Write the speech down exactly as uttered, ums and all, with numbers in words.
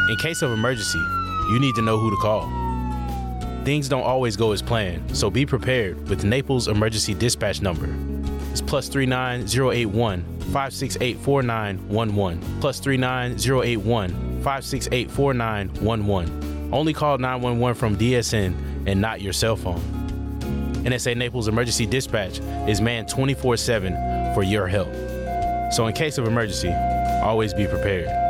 In case of emergency, you need to know who to call. Things don't always go as planned, so be prepared with Naples Emergency Dispatch Number. It's plus three nine zero eight one, five six eight, four nine one one, plus three nine zero eight one, five six eight, four nine one one. Only call nine one one from D S N and not your cell phone. N S A Naples Emergency Dispatch is manned twenty-four seven for your help. So in case of emergency, always be prepared.